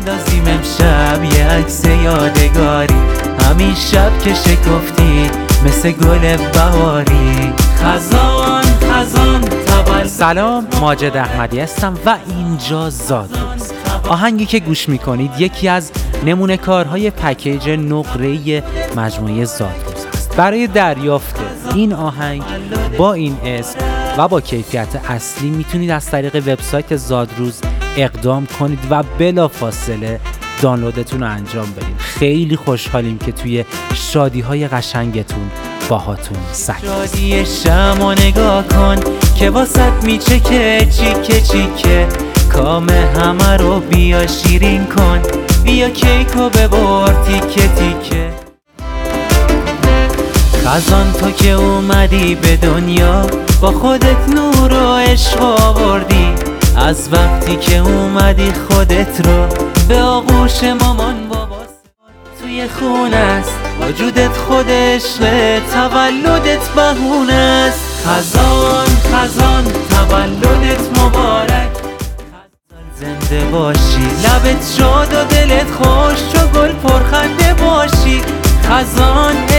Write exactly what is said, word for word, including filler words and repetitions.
بندازیم امشب یه عکس یادگاری، همین شب که شکفتی مثل گل بهاری. خزان خزان تولد. سلام، ماجد احمدی هستم و اینجا زادروز. آهنگی که گوش میکنید یکی از نمونه کارهای پکیج نقره‌ای مجموعه زادروز است. برای دریافت این آهنگ با این اسم و با کیفیت اصلی میتونید از طریق وبسایت زادروز اقدام کنید و بلافاصله دانلودتون رو انجام بدید. خیلی خوشحالیم که توی شادی‌های قشنگتون باهاتون سعی. شادی شمع نگاه کن که واسط میچکه چیکه چیکه، کام همه رو بیا شیرین کن، بیا کیکو ببر تیکه تیکه. خزان تو که اومدی به دنیا، با خودت نور و عشق آوردی، از وقتی که اومدی خودت رو به آغوش مامان بابا توی خونه است، وجودت خود عشق، تولدت بهونه است. خزان خزان تولدت مبارک، زنده باشی، لبت شاد و دلت خوش، چو گل پرخنده باشی. خزان